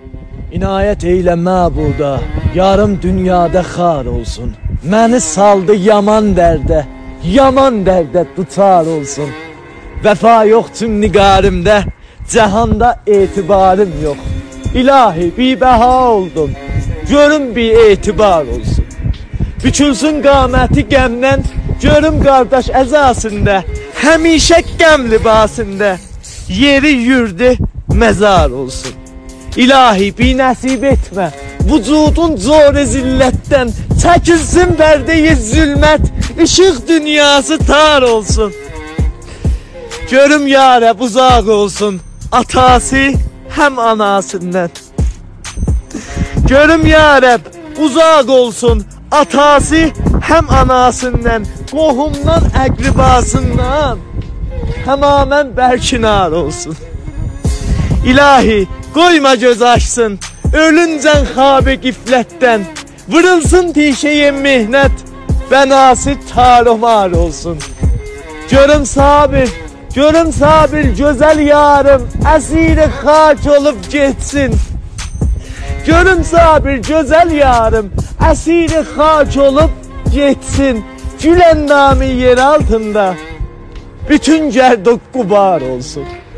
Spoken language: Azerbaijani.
İnayət eylə məbuda, yarım dünyada xar olsun. Məni saldı yaman dərdə duçar olsun. Vəfa yox tüm nigarimdə, cəhanda etibarım yox. İlahi bibəha oldum, görüm bir etibar olsun. Bükülsün qaməti qəmdən, görüm qardaş əzasında, həmişə qəm libasında, yeri yurdu məzar olsun. İlahi bir nəsib etmə, vücudun zor-i zillətdən, çəkilsin pərdə-i zülmət, işıq dünyası tar olsun. Görüm ya Rəb uzaq olsun, atası həm anasından. Görüm ya Rəb uzaq olsun, atası həm anasından, qohumdan, əqribasından, tamamən bərkinar olsun. İlahi qoyma göz açsın, ölüncən xab-ı qiflətdən, vırılsın tişəyə mehnət, bənası tarumar olsun. Görüm sabir gözəl yarım, əsiri xaç olub geçsin. Görüm sabir gözəl yarım, əsiri xaç olub geçsin. Gül endamı yer altında, bütün gerdok qubar olsun.